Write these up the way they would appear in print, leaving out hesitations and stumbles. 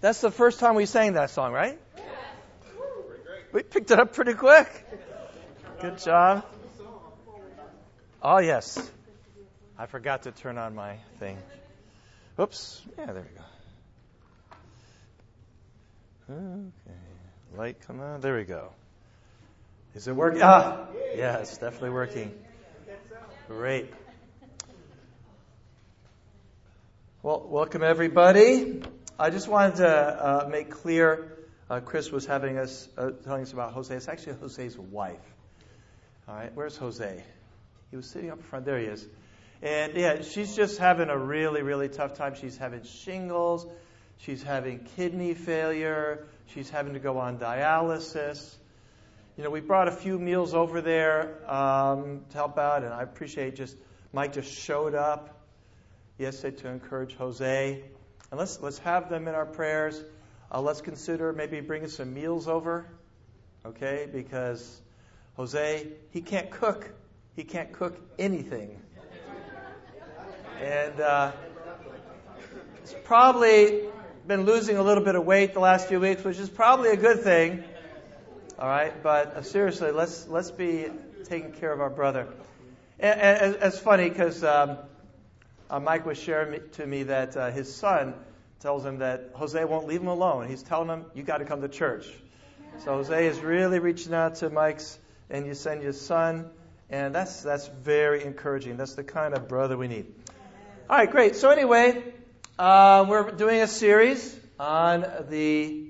That's the first time we sang that song, right? We picked it up pretty quick. Good job. Oh, yes. I forgot to turn on my thing. Oops. Yeah, there we go. Okay. Light, come on. There we go. Is it working? Ah! Yeah, it's definitely working. Great. Well, welcome everybody. I just wanted to make clear, Chris was telling us about Jose. It's actually Jose's wife. All right, where's Jose? He was sitting up front. There he is. And yeah, she's just having a really, really tough time. She's having shingles. She's having kidney failure. She's having to go on dialysis. You know, we brought a few meals over there to help out, and I appreciate Mike just showed up yesterday to encourage Jose. And let's have them in our prayers. Let's consider maybe bringing some meals over, okay? Because Jose, he can't cook. He can't cook anything. And he's probably been losing a little bit of weight the last few weeks, which is probably a good thing. All right, but seriously, let's be taking care of our brother. And it's funny because Mike was sharing to me that his son tells him that Jose won't leave him alone. He's telling him, you got to come to church. So Jose is really reaching out to Mike's and you send your son, and that's very encouraging. That's the kind of brother we need. All right, great. So anyway, we're doing a series on the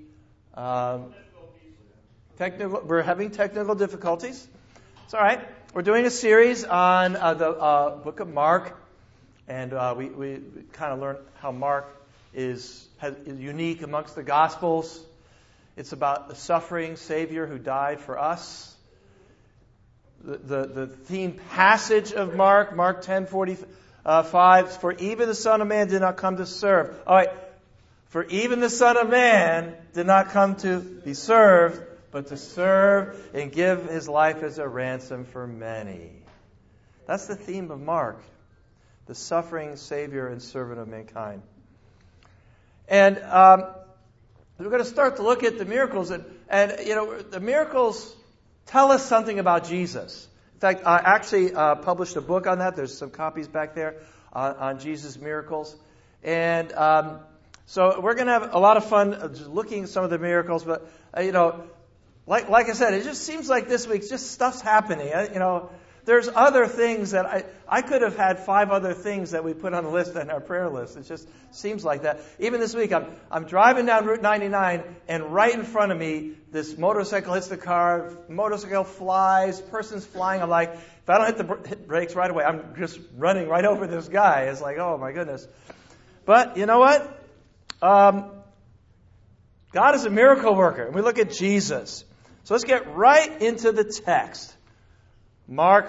we're having technical difficulties. It's all right. We're doing a series on the book of Mark, and we kind of learned how Mark is unique amongst the Gospels. It's about the suffering Savior who died for us. The theme passage of Mark 10:45, for even the Son of Man did not come to serve. All right, for even the Son of Man did not come to be served, but to serve and give his life as a ransom for many. That's the theme of Mark, the suffering Savior and servant of mankind. And we're going to start to look at the miracles, and you know, the miracles tell us something about Jesus. In fact, I actually published a book on that. There's some copies back there on Jesus' miracles. And so we're going to have a lot of fun just looking at some of the miracles. But, you know, like I said, it just seems like this week just stuff's happening. You know, there's other things that I could have had 5 other things that we put on the list in our prayer list. It just seems like that. Even this week, I'm driving down Route 99, and right in front of me, this motorcycle hits the car, motorcycle flies, person's flying. I'm like, if I don't hit brakes right away, I'm just running right over this guy. It's like, oh my goodness. But you know what? God is a miracle worker. And we look at Jesus. So let's get right into the text. Mark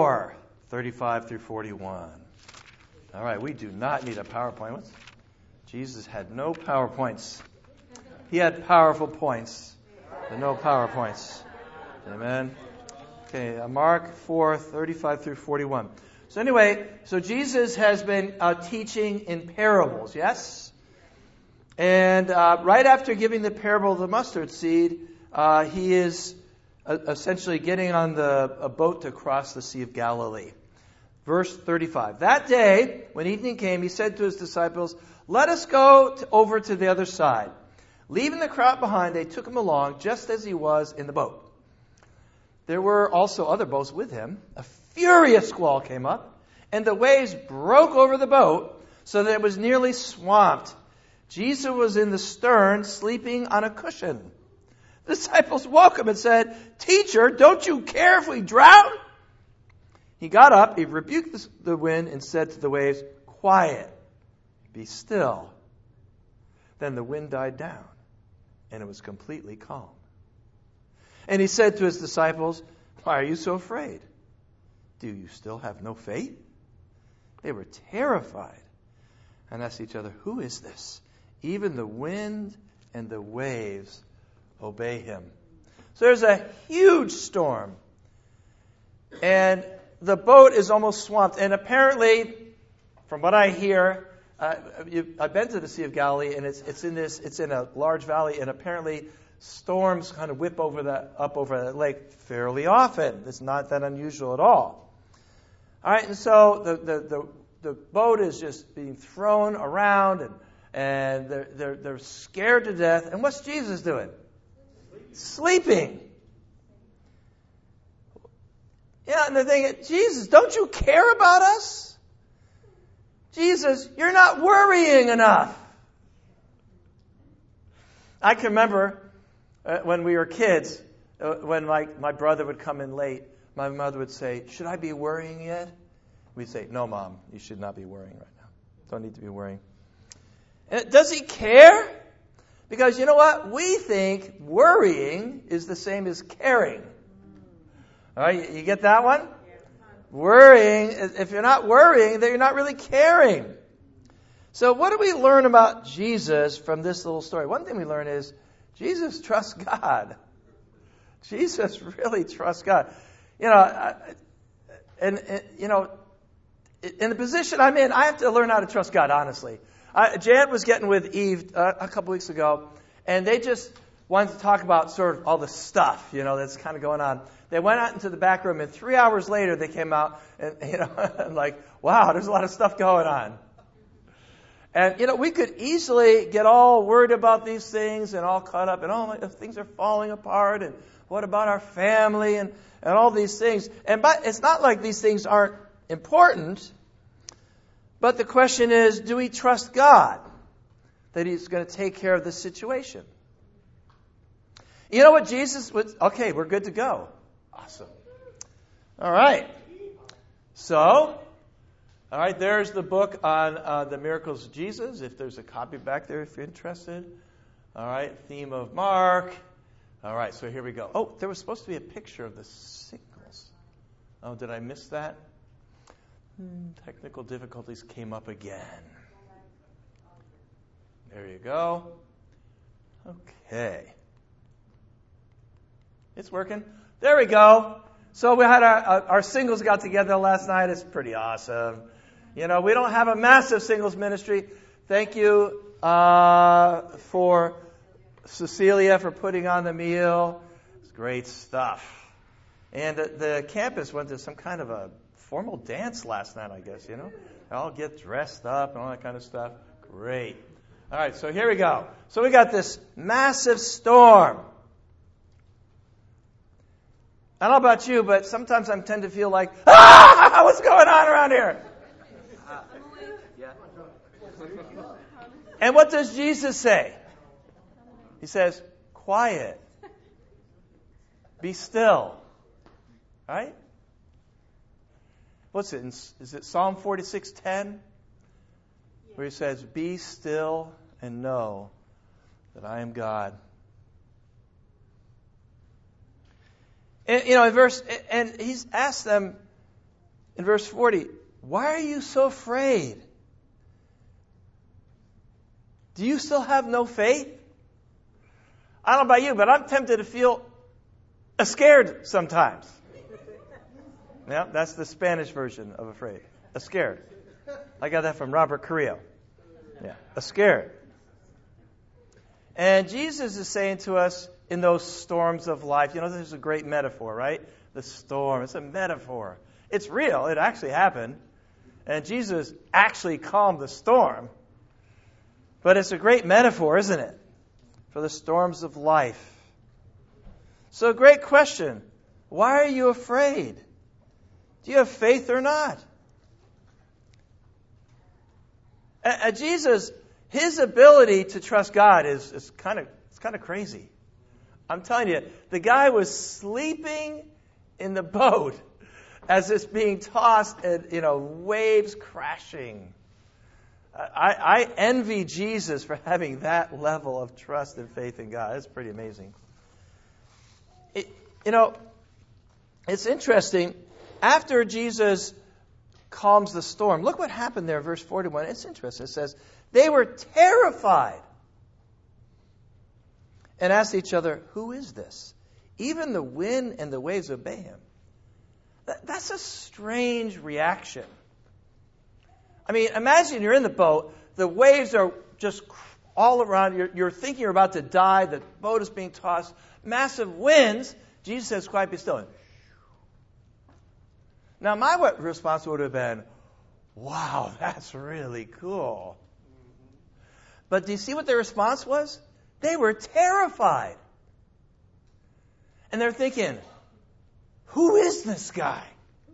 4:35 through 41. All right, we do not need a PowerPoint. Jesus had no PowerPoints. He had powerful points, but no PowerPoints. Amen. Okay, Mark 4:35 through 41. So anyway, so Jesus has been teaching in parables, yes? And right after giving the parable of the mustard seed, he is essentially getting on a boat to cross the Sea of Galilee. Verse 35. That day, when evening came, he said to his disciples, let us go over to the other side. Leaving the crowd behind, they took him along just as he was in the boat. There were also other boats with him. A furious squall came up, and the waves broke over the boat so that it was nearly swamped. Jesus was in the stern, sleeping on a cushion. The disciples woke him and said, Teacher, don't you care if we drown? He got up, he rebuked the wind and said to the waves, Quiet, be still. Then the wind died down, and it was completely calm. And he said to his disciples, Why are you so afraid? Do you still have no faith? They were terrified and asked each other, Who is this? Even the wind and the waves obey him. So there's a huge storm, and the boat is almost swamped. And apparently, from what I hear, I've been to the Sea of Galilee, and it's in a large valley, and apparently storms kind of whip up over that lake fairly often. It's not that unusual at all. All right, and so the boat is just being thrown around, and they're scared to death. And what's Jesus doing? Sleeping. Yeah, and they're thinking, Jesus, don't you care about us? Jesus, you're not worrying enough. I can remember when we were kids, when my brother would come in late, my mother would say, should I be worrying yet? We'd say, no, Mom, you should not be worrying right now. Don't need to be worrying. And does he care? Because you know what? We think worrying is the same as caring. All right, you get that one? Worrying, if you're not worrying, then you're not really caring. So what do we learn about Jesus from this little story? One thing we learn is Jesus trusts God. Jesus really trusts God. In the position I'm in, I have to learn how to trust God, honestly. Jan was getting with Eve a couple weeks ago, and they just wanted to talk about sort of all the stuff, that's kind of going on. They went out into the back room, and 3 hours later they came out, and and like, wow, there's a lot of stuff going on. And we could easily get all worried about these things and all caught up, and things are falling apart, and what about our family, and all these things. But it's not like these things aren't important. But the question is, do we trust God that He's going to take care of this situation? You know what Jesus would... Okay, we're good to go. Awesome. All right. So, all right, there's the book on the miracles of Jesus. If there's a copy back there, if you're interested. All right, theme of Mark. All right, so here we go. Oh, there was supposed to be a picture of the signals. Oh, did I miss that? Technical difficulties came up again. There you go. Okay. It's working. There we go. So we had our singles got together last night. It's pretty awesome. We don't have a massive singles ministry. Thank you for Cecilia for putting on the meal. It's great stuff. And the campus went to some kind of a formal dance last night, I guess, They all get dressed up and all that kind of stuff. Great. All right, so here we go. So we got this massive storm. I don't know about you, but sometimes I tend to feel like, what's going on around here? And what does Jesus say? He says, quiet. Be still. Right? What's it? Is it Psalm 46:10? Where he says, be still and know that I am God. And he's asked them in verse 40, why are you so afraid? Do you still have no faith? I don't know about you, but I'm tempted to feel scared sometimes. Yeah, that's the Spanish version of afraid. Scared. I got that from Robert Carrillo. Yeah, scared. And Jesus is saying to us, in those storms of life. There's a great metaphor, right? The storm. It's a metaphor. It's real. It actually happened. And Jesus actually calmed the storm. But it's a great metaphor, isn't it? For the storms of life. So, great question. Why are you afraid? Do you have faith or not? Jesus, his ability to trust God is kind of crazy. I'm telling you, the guy was sleeping in the boat as it's being tossed and, waves crashing. I envy Jesus for having that level of trust and faith in God. It's pretty amazing. It's interesting. After Jesus calms the storm, look what happened there, verse 41. It's interesting. It says, they were terrified and asked each other, who is this? Even the wind and the waves obey him. That's a strange reaction. I mean, imagine you're in the boat. the waves are just all around. You're thinking you're about to die. The boat is being tossed. Massive winds. Jesus says, quiet, be still. Now, my response would have been, wow, that's really cool. But do you see what their response was? They were terrified. And they're thinking, who is this guy?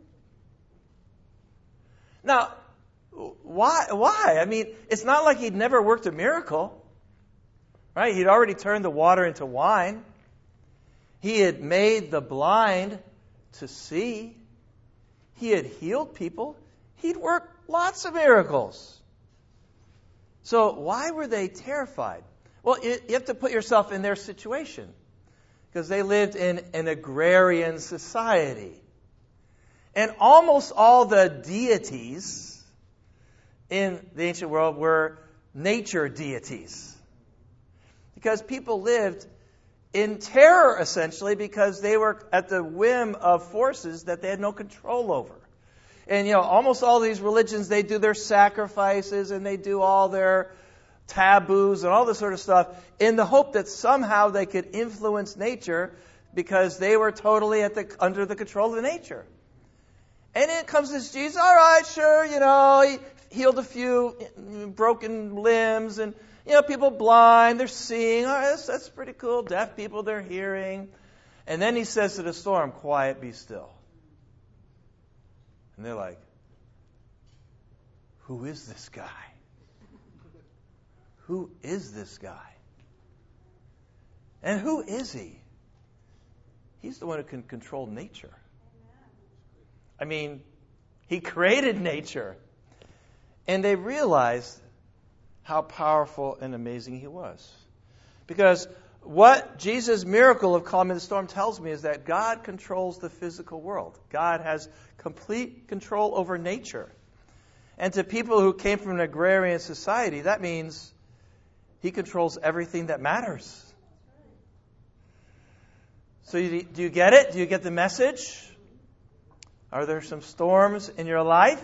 Now, why? I mean, it's not like he'd never worked a miracle. Right? He'd already turned the water into wine. He had made the blind to see. He had healed people. He'd worked lots of miracles. So why were they terrified? Well, you have to put yourself in their situation. Because they lived in an agrarian society. And almost all the deities in the ancient world were nature deities. Because people lived in terror, essentially, because they were at the whim of forces that they had no control over. And, almost all these religions, they do their sacrifices and they do all their taboos and all this sort of stuff in the hope that somehow they could influence nature because they were totally under the control of nature. And in comes this Jesus, all right, sure, he healed a few broken limbs and, people blind, they're seeing, all right, that's pretty cool. Deaf people, they're hearing. And then he says to the storm, quiet, be still. And they're like, who is this guy? Who is this guy? And who is he? He's the one who can control nature. I mean, he created nature. And they realized how powerful and amazing he was. Because what Jesus' miracle of calming the storm tells me is that God controls the physical world. God has complete control over nature. And to people who came from an agrarian society, that means he controls everything that matters. So do you get it? Do you get the message? Are there some storms in your life?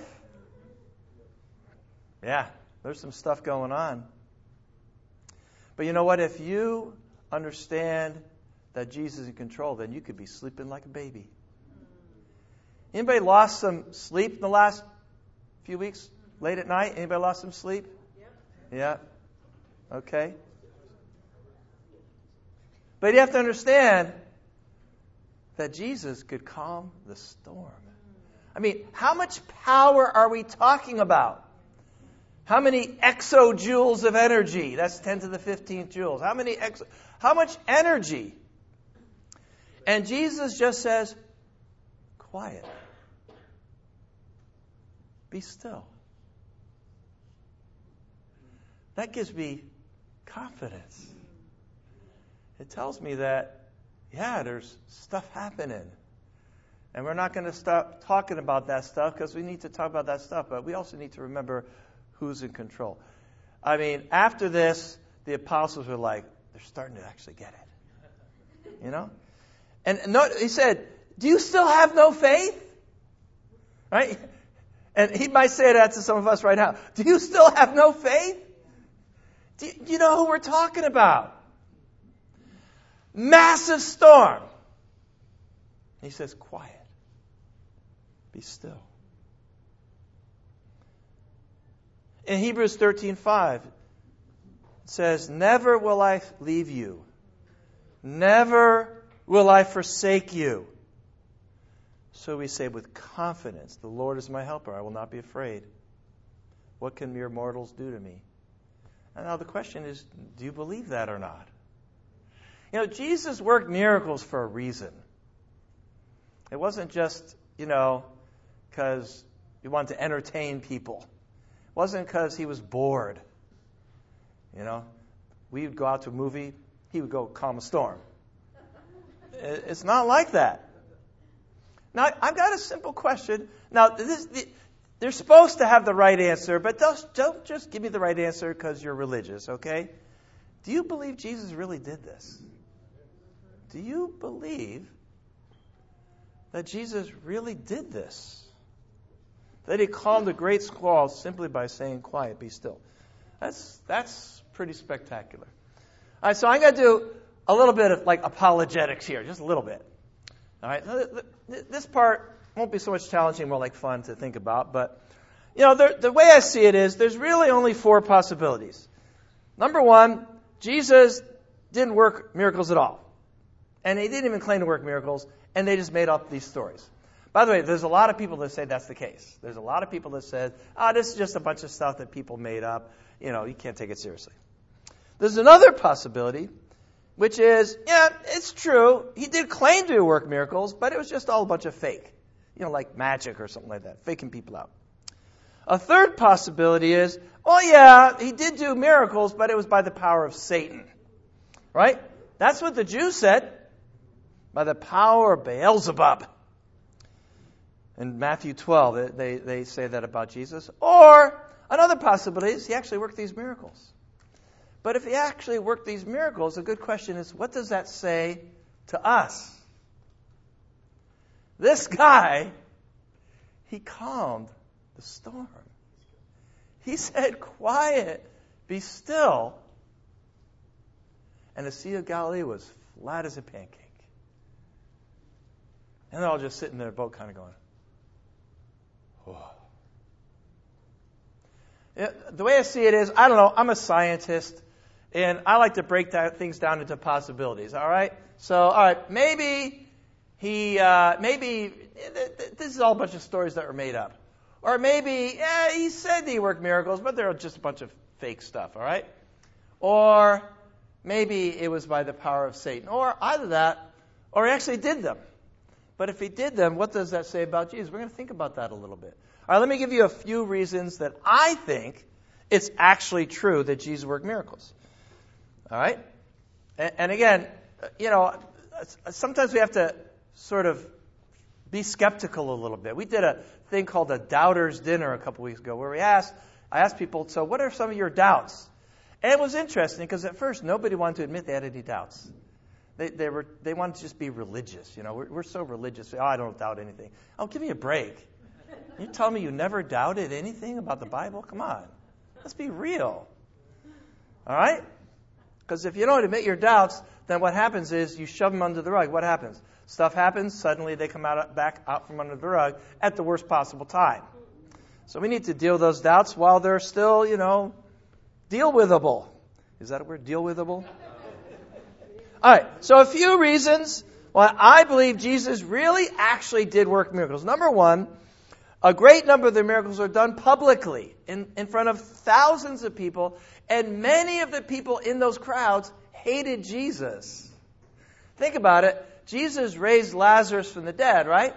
Yeah, there's some stuff going on. But you know what? If you understand that Jesus is in control, then you could be sleeping like a baby. Anybody lost some sleep in the last few weeks? Late at night? Anybody lost some sleep? Yeah. Okay. But you have to understand that Jesus could calm the storm. I mean, how much power are we talking about? How many exojoules of energy? That's 10 to the 15th joules. How much energy? And Jesus just says, quiet. Be still. That gives me confidence. It tells me that, there's stuff happening. And we're not going to stop talking about that stuff because we need to talk about that stuff. But we also need to remember who's in control. I mean, after this, the apostles were like, they're starting to actually get it. And he said, do you still have no faith? Right? And he might say that to some of us right now. Do you still have no faith? Do you know who we're talking about? Massive storm. He says, quiet. Be still. In Hebrews 13:5, it says, never will I leave you. Never will I forsake you. So we say with confidence, the Lord is my helper. I will not be afraid. What can mere mortals do to me? And now the question is, do you believe that or not? Jesus worked miracles for a reason. It wasn't just, because he wanted to entertain people. It wasn't because he was bored. We would go out to a movie, he would go calm a storm. It's not like that. Now, I've got a simple question. Now, they're supposed to have the right answer, but don't just give me the right answer because you're religious, okay? Do you believe Jesus really did this? Do you believe that Jesus really did this? That he calmed a great squall simply by saying, quiet, be still. That's pretty spectacular. All right, so I'm going to do a little bit of like apologetics here, just a little bit. All right, this part won't be so much challenging, more like fun to think about. But, the way I see it is there's really only 4 possibilities. Number 1, Jesus didn't work miracles at all. And he didn't even claim to work miracles, and they just made up these stories. By the way, there's a lot of people that say that's the case. There's a lot of people that said, this is just a bunch of stuff that people made up. You can't take it seriously. There's another possibility, which is, it's true. He did claim to work miracles, but it was just all a bunch of fake. Like magic or something like that, faking people out. A third possibility is, he did do miracles, but it was by the power of Satan. Right? That's what the Jews said. By the power of Beelzebub. In Matthew 12, they say that about Jesus. Or another possibility is he actually worked these miracles. But if he actually worked these miracles, a good question is, what does that say to us? This guy, he calmed the storm. He said, quiet, be still. And the Sea of Galilee was flat as a pancake. And they're all just sitting in their boat kind of going, oh. The way I see it is, I don't know, I'm a scientist, and I like to break things down into possibilities, all right? So, all right, maybe this is all a bunch of stories that were made up. Or maybe, he said he worked miracles, but they're just a bunch of fake stuff, all right? Or maybe it was by the power of Satan. Or either that, or he actually did them. But if he did them, what does that say about Jesus? We're going to think about that a little bit. All right, let me give you a few reasons that I think it's actually true that Jesus worked miracles. All right? And again, sometimes we have to sort of be skeptical a little bit. We did a thing called a doubter's dinner a couple weeks ago where I asked people, so what are some of your doubts? And it was interesting because at first nobody wanted to admit they had any doubts. They wanted to just be religious. We're so religious. I don't doubt anything. Oh, give me a break. You tell me you never doubted anything about the Bible? Come on. Let's be real. All right? Because if you don't admit your doubts, then what happens is you shove them under the rug. What happens? Stuff happens. Suddenly they come back out from under the rug at the worst possible time. So we need to deal with those doubts while they're still, deal-withable. Is that a word? Deal-withable? All right. So a few reasons why I believe Jesus really actually did work miracles. Number 1, a great number of the miracles are done publicly in front of thousands of people, and many of the people in those crowds hated Jesus. Think about it. Jesus raised Lazarus from the dead, right?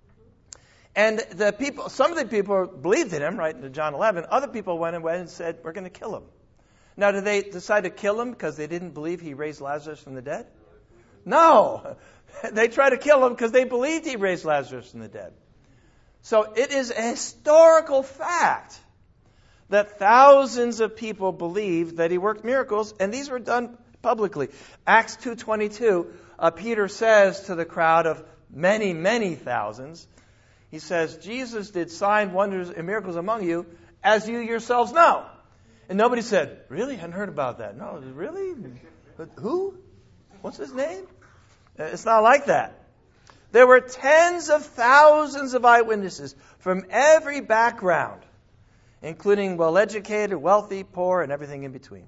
And some of the people believed in him, right, in John 11. Other people went and said, we're going to kill him. Now, did they decide to kill him because they didn't believe he raised Lazarus from the dead? No. They tried to kill him because they believed he raised Lazarus from the dead. So it is a historical fact that thousands of people believed that he worked miracles, and these were done publicly. Acts 2:22, Peter says to the crowd of many, many thousands, he says, Jesus did signs, wonders, and miracles among you, as you yourselves know. And nobody said, really? I hadn't heard about that. No, really? Who? What's his name? It's not like that. There were tens of thousands of eyewitnesses from every background, including well-educated, wealthy, poor, and everything in between.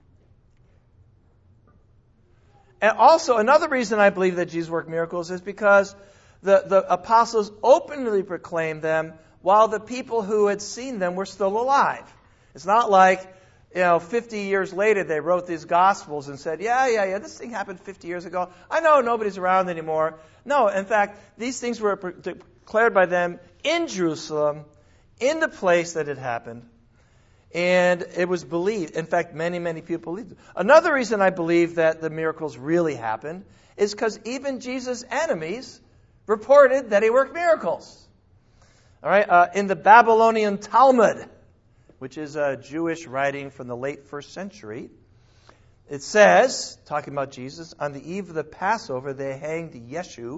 And also, another reason I believe that Jesus worked miracles is because the apostles openly proclaimed them while the people who had seen them were still alive. It's not like, 50 years later they wrote these Gospels and said, yeah, this thing happened 50 years ago. I know nobody's around anymore. No, in fact, these things were declared by them in Jerusalem, in the place that it happened, and it was believed. In fact, many, many people believed it. Another reason I believe that the miracles really happened is because even Jesus' enemies reported that he worked miracles. All right, in the Babylonian Talmud, which is a Jewish writing from the late 1st century, it says, talking about Jesus, on the eve of the Passover, they hanged Yeshu,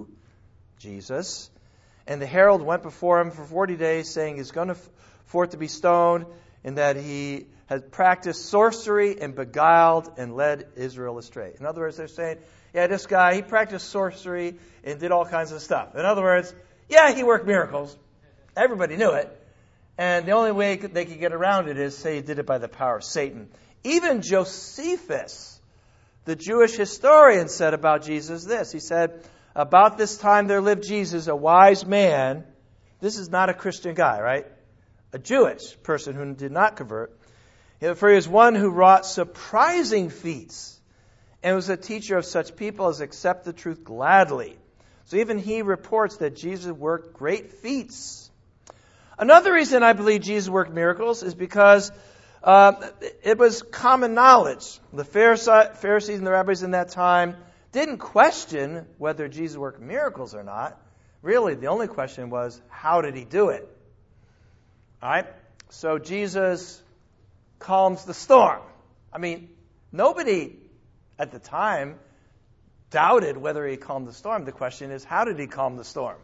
Jesus, and the herald went before him for 40 days, saying he's going forth to be stoned, in that he had practiced sorcery and beguiled and led Israel astray. In other words, they're saying, yeah, this guy, he practiced sorcery and did all kinds of stuff. In other words, yeah, he worked miracles. Everybody knew it. And the only way they could get around it is say he did it by the power of Satan. Even Josephus, the Jewish historian, said about Jesus this. He said, about this time there lived Jesus, a wise man. This is not a Christian guy, right? A Jewish person who did not convert. For he was one who wrought surprising feats and was a teacher of such people as accept the truth gladly. So even he reports that Jesus worked great feats. Another reason I believe Jesus worked miracles is because it was common knowledge. The Pharisees and the rabbis in that time didn't question whether Jesus worked miracles or not. Really, the only question was, how did he do it? All right? So Jesus calms the storm. I mean, nobody at the time doubted whether he calmed the storm. The question is, how did he calm the storm?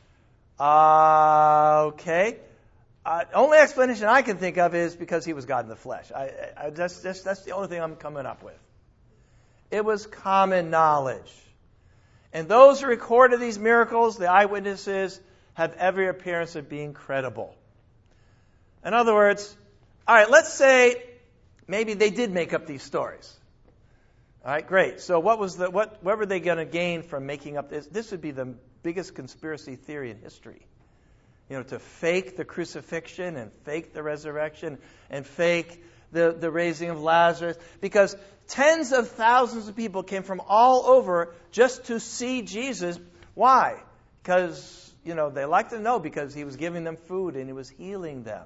Okay. Only explanation I can think of is because he was God in the flesh. That's the only thing I'm coming up with. It was common knowledge. And those who recorded these miracles, the eyewitnesses, have every appearance of being credible. In other words, all right, let's say maybe they did make up these stories. All right, great. So what were they going to gain from making up this? This would be the biggest conspiracy theory in history. You know, to fake the crucifixion and fake the resurrection and fake the raising of Lazarus. Because tens of thousands of people came from all over just to see Jesus. Why? Because, you know, they like to know because he was giving them food and he was healing them.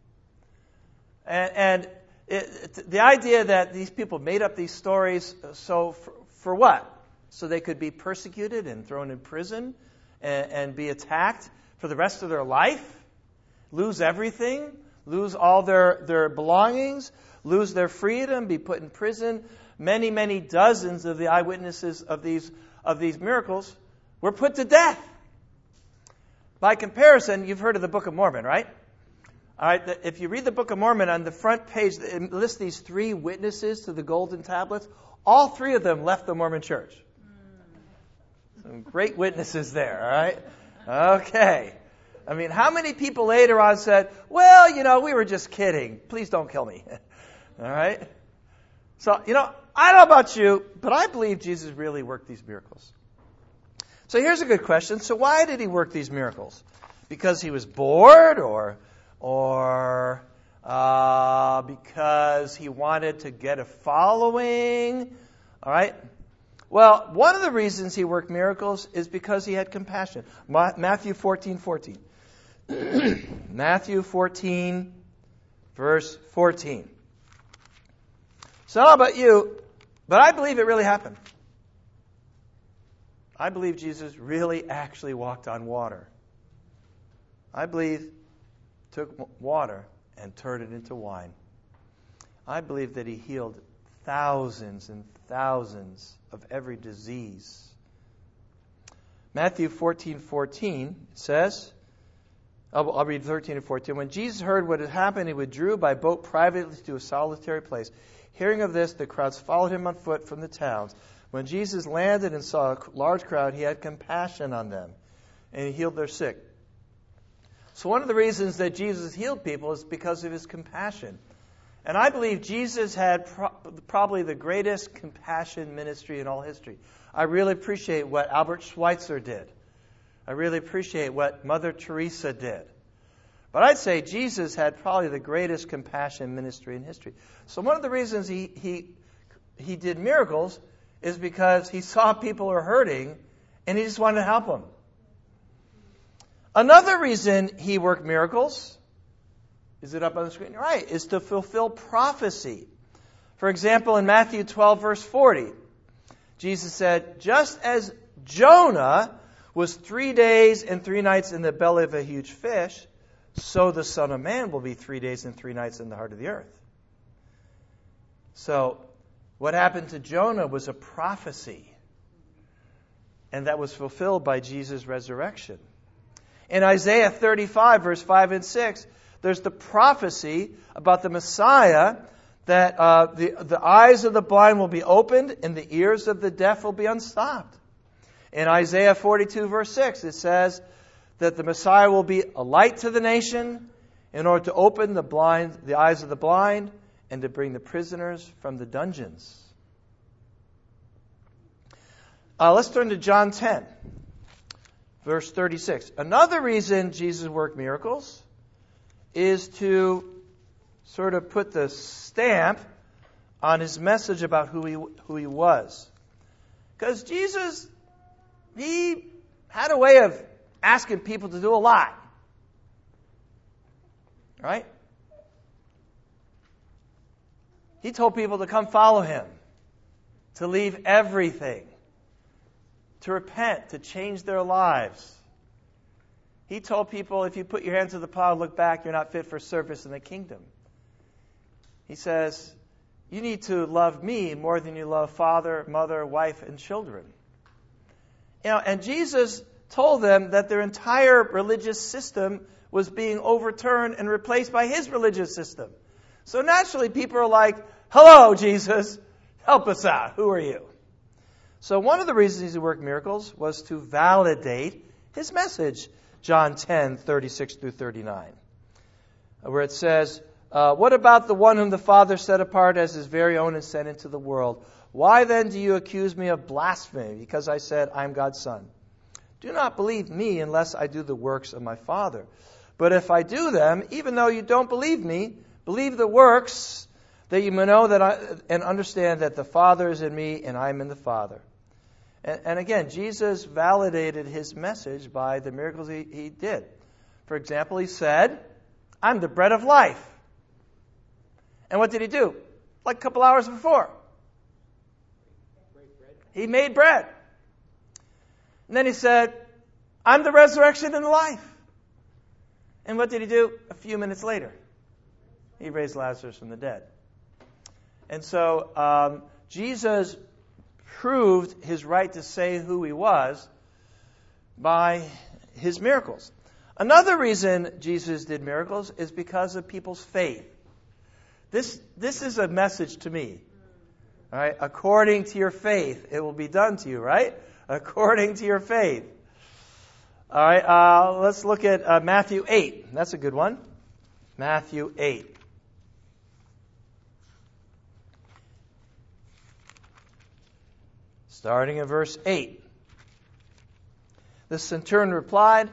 And the idea that these people made up these stories, so for what? So they could be persecuted and thrown in prison and be attacked for the rest of their life, lose everything, lose all their belongings, lose their freedom, be put in prison. Many, many dozens of the eyewitnesses of these miracles were put to death. By comparison, you've heard of the Book of Mormon, right? All right, if you read the Book of Mormon, on the front page, it lists these 3 witnesses to the golden tablets. All 3 of them left the Mormon church. Some great witnesses there, all right? Okay. I mean, how many people later on said, well, you know, we were just kidding. Please don't kill me. All right? So, you know, I don't know about you, but I believe Jesus really worked these miracles. So here's a good question. So why did he work these miracles? Because he was bored or because he wanted to get a following? All right? Well, one of the reasons he worked miracles is because he had compassion. Matthew 14:14. Matthew 14, verse 14. So I don't know about you, but I believe it really happened. I believe Jesus really actually walked on water. I believe took water and turned it into wine. I believe that he healed thousands and thousands of every disease. Matthew 14:14 says, I'll read 13 and 14. When Jesus heard what had happened, he withdrew by boat privately to a solitary place. Hearing of this, the crowds followed him on foot from the towns. When Jesus landed and saw a large crowd, he had compassion on them, and he healed their sick. So one of the reasons that Jesus healed people is because of his compassion. And I believe Jesus had probably the greatest compassion ministry in all history. I really appreciate what Albert Schweitzer did. I really appreciate what Mother Teresa did. But I'd say Jesus had probably the greatest compassion ministry in history. So one of the reasons he did miracles is because he saw people are hurting and he just wanted to help them. Another reason he worked miracles, is it up on the screen? Right, is to fulfill prophecy. For example, in Matthew 12, verse 40, Jesus said, just as Jonah was 3 days and 3 nights in the belly of a huge fish, so the Son of Man will be 3 days and 3 nights in the heart of the earth. So, what happened to Jonah was a prophecy. And that was fulfilled by Jesus' resurrection. In Isaiah 35, verse 5 and 6, There's the prophecy about the Messiah, that the eyes of the blind will be opened and the ears of the deaf will be unstopped. In Isaiah 42, verse 6, it says that the Messiah will be a light to the nation in order to open the eyes of the blind and to bring the prisoners from the dungeons. Let's turn to John 10, verse 36. Another reason Jesus worked miracles is to sort of put the stamp on his message about who he was. Because Jesus, he had a way of asking people to do a lot. Right? He told people to come follow him, to leave everything, to repent, to change their lives. He told people, if you put your hand to the plow and look back, you're not fit for service in the kingdom. He says, you need to love me more than you love father, mother, wife, and children. And Jesus told them that their entire religious system was being overturned and replaced by his religious system. So naturally, people are like, hello, Jesus, help us out. Who are you? So one of the reasons he worked miracles was to validate his message. John 10, 36 through 39, where it says, what about the one whom the Father set apart as his very own and sent into the world? Why then do you accuse me of blasphemy? Because I said, I am God's Son. Do not believe me unless I do the works of my Father. But if I do them, even though you don't believe me, believe the works, that you may know and understand that the Father is in me and I am in the Father. And again, Jesus validated his message by the miracles he did. For example, he said, I'm the bread of life. And what did he do? Like a couple hours before. He made bread. And then he said, I'm the resurrection and the life. And what did he do? A few minutes later, he raised Lazarus from the dead. And so Jesus proved his right to say who he was by his miracles. Another reason Jesus did miracles is because of people's faith. This is a message to me. All right, according to your faith, it will be done to you, right? According to your faith. All right, let's look at Matthew 8. That's a good one. Matthew 8. Starting in verse 8. The centurion replied,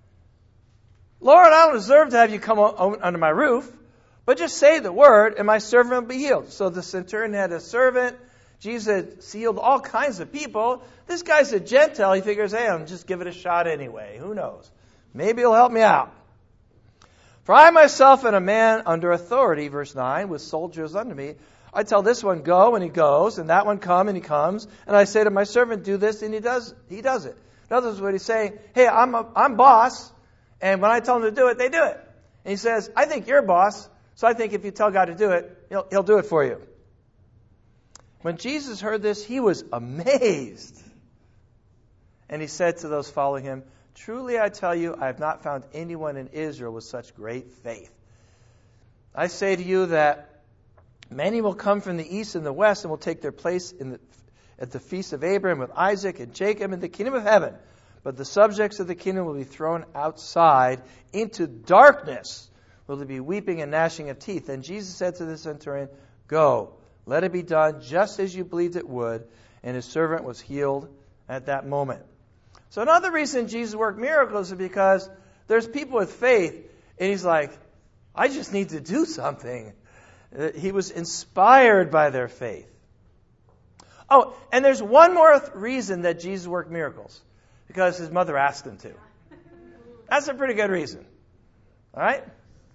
Lord, I don't deserve to have you come under my roof, but just say the word and my servant will be healed. So the centurion had a servant. Jesus had healed all kinds of people. This guy's a Gentile. He figures, hey, I'll just give it a shot anyway. Who knows? Maybe he'll help me out. For I myself am a man under authority, verse 9, with soldiers under me. I tell this one, go, and he goes, and that one, come, and he comes. And I say to my servant, do this, and he does it. In other words, what he's saying, hey, I'm boss, and when I tell him to do it, they do it. And he says, I think you're boss, so I think if you tell God to do it, he'll do it for you. When Jesus heard this, he was amazed. And he said to those following him, truly I tell you, I have not found anyone in Israel with such great faith. I say to you that many will come from the east and the west and will take their place at the feast of Abraham with Isaac and Jacob in the kingdom of heaven. But the subjects of the kingdom will be thrown outside into darkness. Will there be weeping and gnashing of teeth? And Jesus said to the centurion, go, let it be done just as you believed it would. And his servant was healed at that moment. So another reason Jesus worked miracles is because there's people with faith, and he's like, I just need to do something. He was inspired by their faith. Oh, and there's one more reason that Jesus worked miracles. Because his mother asked him to. That's a pretty good reason. All right?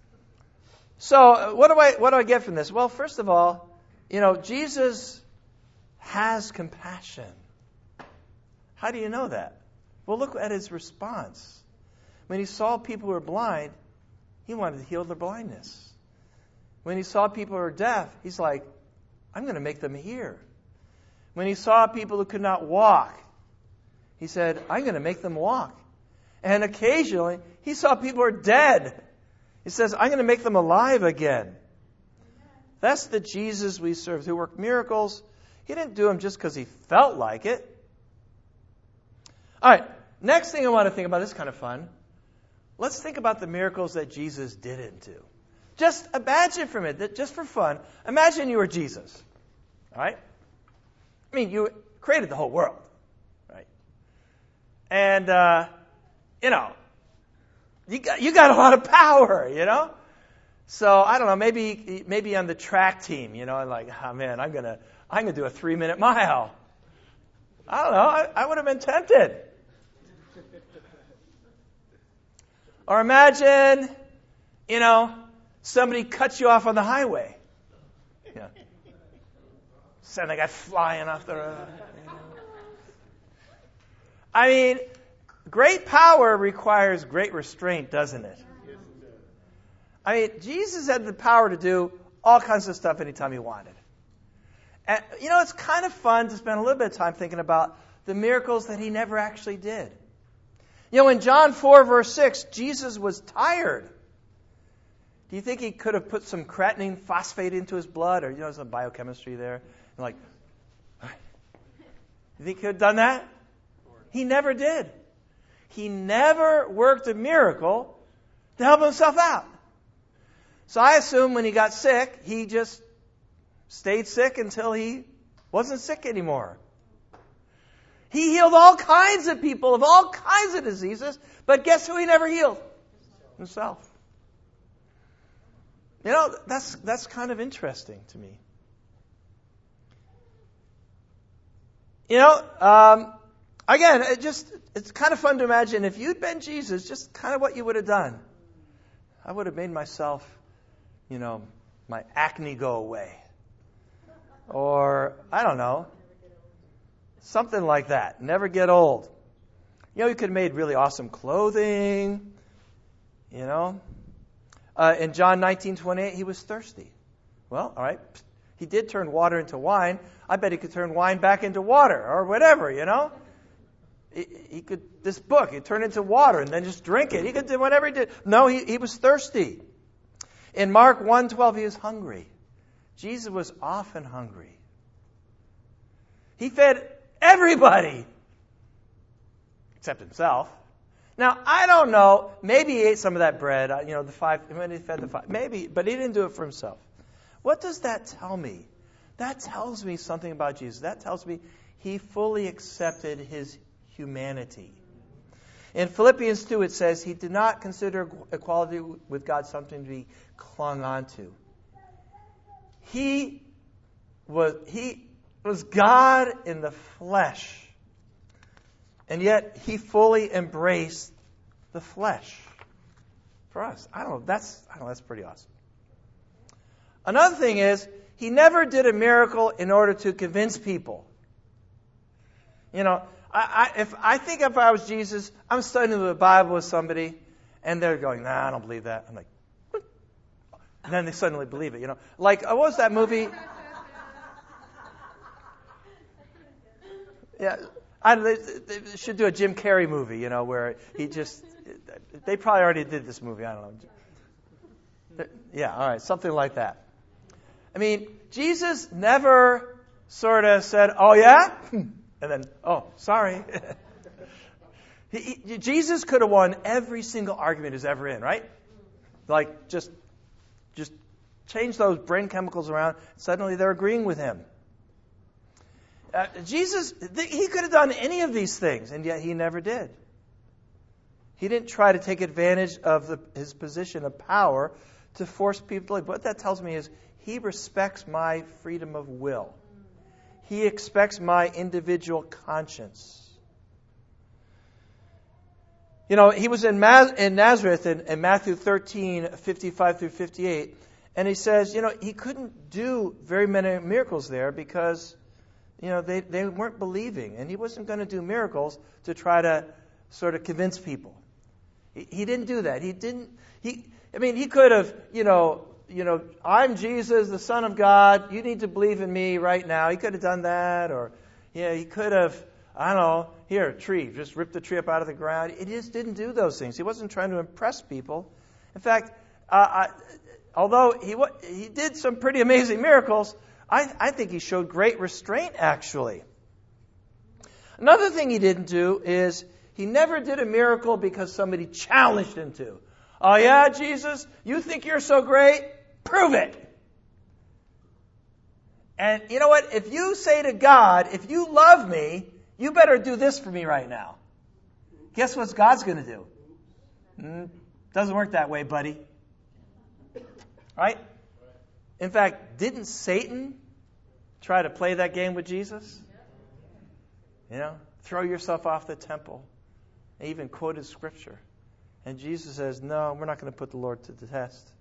So, what do I get from this? Well, first of all, Jesus has compassion. How do you know that? Well, look at his response. When he saw people who were blind, he wanted to heal their blindness. When he saw people who were deaf, he's like, I'm going to make them hear. When he saw people who could not walk, he said, I'm going to make them walk. And occasionally, he saw people who were dead. He says, I'm going to make them alive again. That's the Jesus we serve, who worked miracles. He didn't do them just because he felt like it. All right, next thing I want to think about, this is kind of fun. Let's think about the miracles that Jesus didn't do. Just imagine for a minute, just for fun, imagine you were Jesus. All right? I mean, you created the whole world. Right? And, you got a lot of power, So, I don't know, maybe on the track team, like, oh man, I'm gonna do a 3-minute mile. I don't know, I would have been tempted. Or imagine, somebody cuts you off on the highway. Send a guy flying off the road. I mean, great power requires great restraint, doesn't it? I mean, Jesus had the power to do all kinds of stuff anytime he wanted. And, it's kind of fun to spend a little bit of time thinking about the miracles that he never actually did. In John 4, verse 6, Jesus was tired. Do you think he could have put some creatinine phosphate into his blood? Or, some biochemistry there. And you think he could have done that? He never did. He never worked a miracle to help himself out. So I assume when he got sick, he just stayed sick until he wasn't sick anymore. He healed all kinds of people of all kinds of diseases, but guess who he never healed? Himself. That's kind of interesting to me. Again, it's kind of fun to imagine if you'd been Jesus, just kind of what you would have done. I would have made myself, my acne go away. Or, I don't know, something like that. Never get old. You could have made really awesome clothing, In John 19:28, he was thirsty. Well, all right, he did turn water into wine. I bet he could turn wine back into water or whatever, He could, this book, he'd turn into water and then just drink it. He could do whatever he did. No, he was thirsty. In Mark 1:12, he was hungry. Jesus was often hungry. He fed everybody except himself. Now, I don't know. Maybe he ate some of that bread, when he fed the 5. Maybe, but he didn't do it for himself. What does that tell me? That tells me something about Jesus. That tells me he fully accepted his humanity. In Philippians 2, it says he did not consider equality with God something to be clung on to. He was God in the flesh. And yet, he fully embraced the flesh for us. That's pretty awesome. Another thing is, he never did a miracle in order to convince people. If I was Jesus, I'm studying the Bible with somebody, and they're going, nah, I don't believe that. I'm like, what? And then they suddenly believe it, Like, what was that movie? Yeah, they should do a Jim Carrey movie, where they probably already did this movie, I don't know. Yeah, all right, something like that. I mean, Jesus never sort of said, oh yeah? And then, oh, sorry. Jesus could have won every single argument he's ever in, right? Like, just change those brain chemicals around, suddenly they're agreeing with him. Jesus, he could have done any of these things, and yet he never did. He didn't try to take advantage of his position of power to force people to live. What that tells me is he respects my freedom of will. He expects my individual conscience. He was in Nazareth in Matthew 13:55 through 58, and he says, he couldn't do very many miracles there because they weren't believing, and he wasn't going to do miracles to try to sort of convince people. He didn't do that. He could have, I'm Jesus, the Son of God. You need to believe in me right now. He could have done that, or he could have, I don't know, here, a tree, just rip the tree up out of the ground. He just didn't do those things. He wasn't trying to impress people. In fact, although he did some pretty amazing miracles, I think he showed great restraint, actually. Another thing he didn't do is he never did a miracle because somebody challenged him to. Oh yeah, Jesus, you think you're so great? Prove it. And you know what? If you say to God, if you love me, you better do this for me right now. Guess what God's going to do? Doesn't work that way, buddy. Right? In fact, didn't Satan try to play that game with Jesus? Throw yourself off the temple. They even quoted scripture. And Jesus says, no, we're not going to put the Lord to the test.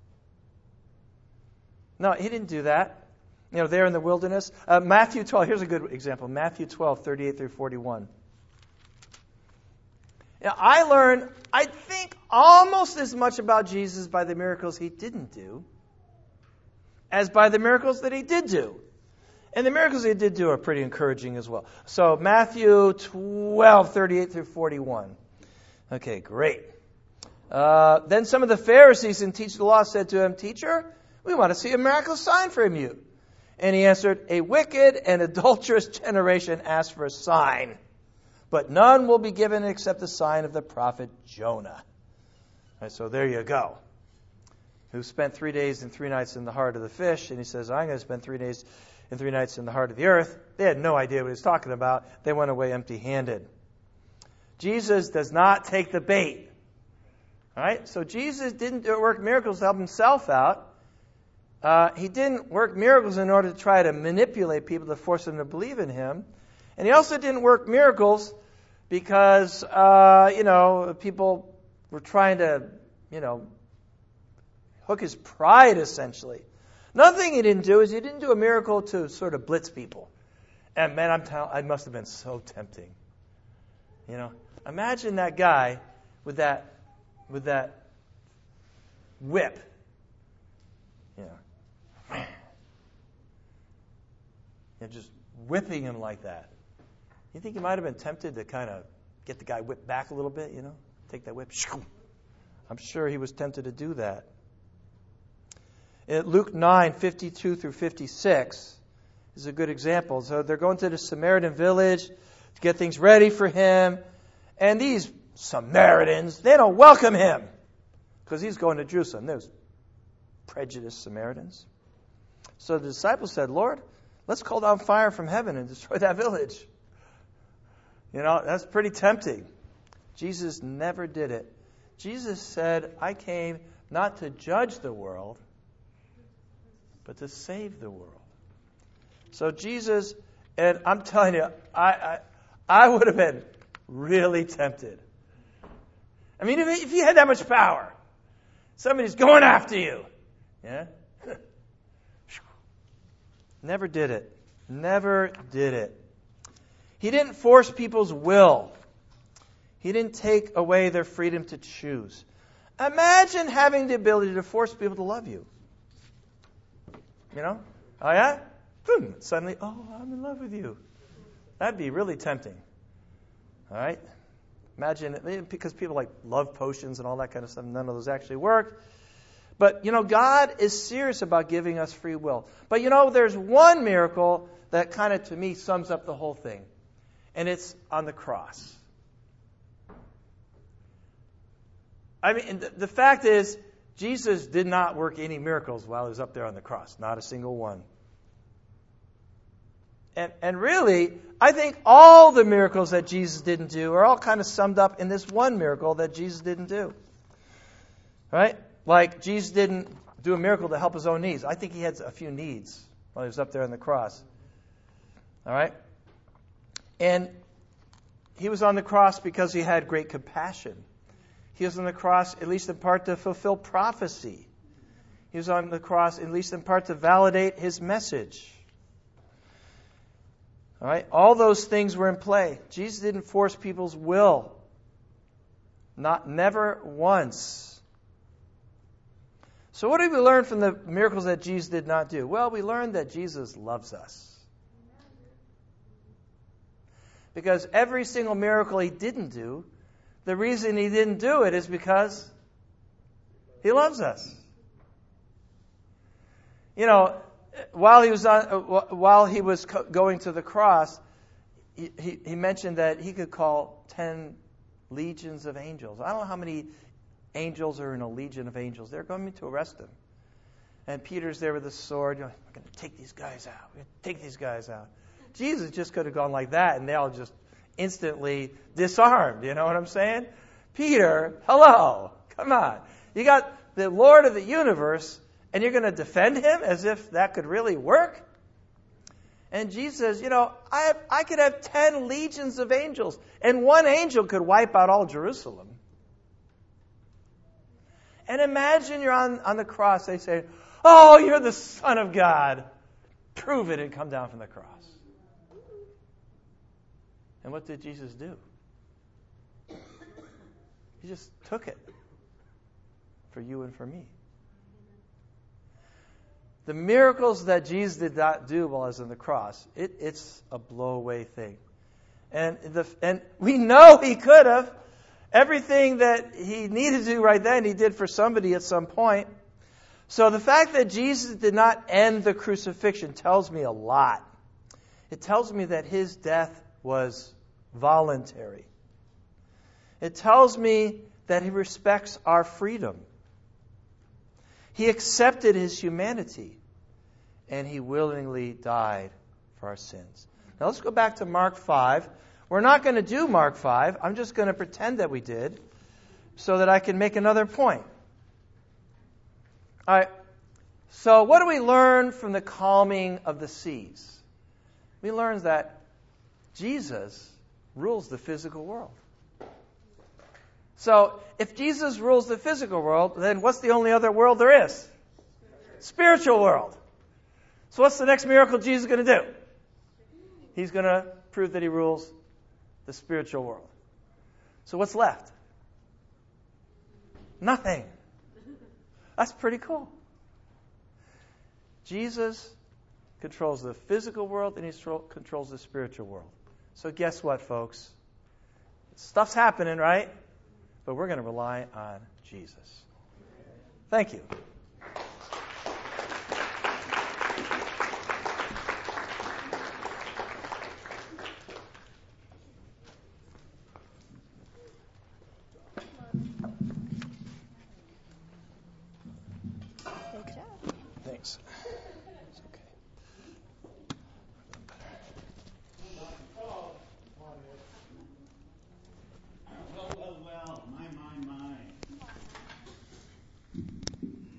No, he didn't do that. There in the wilderness. Matthew 12, here's a good example. Matthew 12, 38 through 41. I learned, I think, almost as much about Jesus by the miracles he didn't do as by the miracles that he did do. And the miracles he did do are pretty encouraging as well. So Matthew 12, 38 through 41. Okay, great. Then some of the Pharisees and teachers of the law said to him, Teacher, we want to see a miraculous sign from you. And he answered, a wicked and adulterous generation asks for a sign, but none will be given except the sign of the prophet Jonah. Right, so there you go. Who spent 3 days and 3 nights in the heart of the fish, and he says, I'm going to spend 3 days and 3 nights in the heart of the earth. They had no idea what he was talking about. They went away empty-handed. Jesus does not take the bait. All right? So Jesus didn't work miracles to help himself out. He didn't work miracles in order to try to manipulate people to force them to believe in him. And he also didn't work miracles because, people were trying to, hook his pride, essentially. Another thing he didn't do is he didn't do a miracle to sort of blitz people. And man, I must have been so tempting. Imagine that guy with that whip. Just whipping him like that. You think he might have been tempted to kind of get the guy whipped back a little bit, Take that whip. I'm sure he was tempted to do that. In Luke 9, 52 through 56 is a good example. So they're going to the Samaritan village to get things ready for him. And these Samaritans, they don't welcome him because he's going to Jerusalem. There's prejudiced Samaritans. So the disciples said, Lord, let's call down fire from heaven and destroy that village. That's pretty tempting. Jesus never did it. Jesus said, I came not to judge the world, but to save the world. So Jesus, and I'm telling you, I would have been really tempted. I mean, if you had that much power, somebody's going after you. Yeah? Never did it. Never did it. He didn't force people's will. He didn't take away their freedom to choose. Imagine having the ability to force people to love you. Oh yeah? Boom. Suddenly, I'm in love with you. That'd be really tempting. All right? Imagine, because people like love potions and all that kind of stuff, none of those actually work. But, God is serious about giving us free will. But, there's one miracle that kind of, to me, sums up the whole thing. And it's on the cross. I mean, the fact is, Jesus did not work any miracles while he was up there on the cross. Not a single one. And really, I think all the miracles that Jesus didn't do are all kind of summed up in this one miracle that Jesus didn't do. Right? Like, Jesus didn't do a miracle to help his own needs. I think he had a few needs while he was up there on the cross. All right? And he was on the cross because he had great compassion. He was on the cross, at least in part, to fulfill prophecy. He was on the cross, at least in part, to validate his message. All right? All those things were in play. Jesus didn't force people's will. Never once. So what did we learn from the miracles that Jesus did not do? Well, we learned that Jesus loves us. Because every single miracle he didn't do, the reason he didn't do it is because he loves us. while he was going to the cross, he mentioned that he could call 10 legions of angels. I don't know how many angels are in a legion of angels. They're going to arrest him. And Peter's there with a sword. We're going to take these guys out. We're going to take these guys out. Jesus just could have gone like that, and they all just instantly disarmed. You know what I'm saying? Peter, hello. Come on. You got the Lord of the universe, and you're going to defend him as if that could really work? And Jesus says, I could have 10 legions of angels, and one angel could wipe out all Jerusalem. And imagine you're on the cross. They say, oh, you're the Son of God. Prove it and come down from the cross. And what did Jesus do? He just took it for you and for me. The miracles that Jesus did not do while he was on the cross, it's a blow-away thing. And we know he could have. Everything that he needed to do right then, he did for somebody at some point. So the fact that Jesus did not end the crucifixion tells me a lot. It tells me that his death was voluntary. It tells me that he respects our freedom. He accepted his humanity, and he willingly died for our sins. Now let's go back to Mark 5. We're not going to do Mark 5. I'm just going to pretend that we did so that I can make another point. All right. So what do we learn from the calming of the seas? We learn that Jesus rules the physical world. So if Jesus rules the physical world, then what's the only other world there is? Spiritual world. So what's the next miracle Jesus is going to do? He's going to prove that he rules the spiritual world. So what's left? Nothing. That's pretty cool. Jesus controls the physical world and he controls the spiritual world. So guess what, folks? Stuff's happening, right? But we're going to rely on Jesus. Thank you. Good job. Thanks.